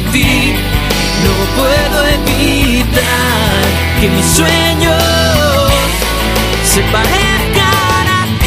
ti. No puedo evitar que mis sueños se parezcan